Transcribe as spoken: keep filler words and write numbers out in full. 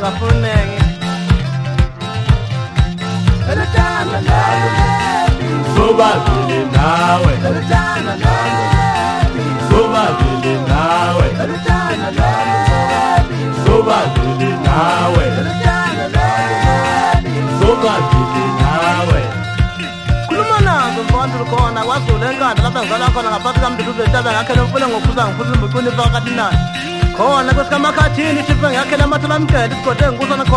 akafunenge elithanda lami sobabili nawe elithanda lami sobabili nawe elithanda lami sobabili nawe elithanda lami sobabili nawe khuluma nazo mfowethu lukhona kwazulu enkanda lapha ngizala khona ngaphansi kamduduzo etabe ngakhela umfuna ngophuza ngiphuza imbucuni phakathi nani khona kwesikamakhathini shiphe ngakhela amathela amgele isigodwe ngikusana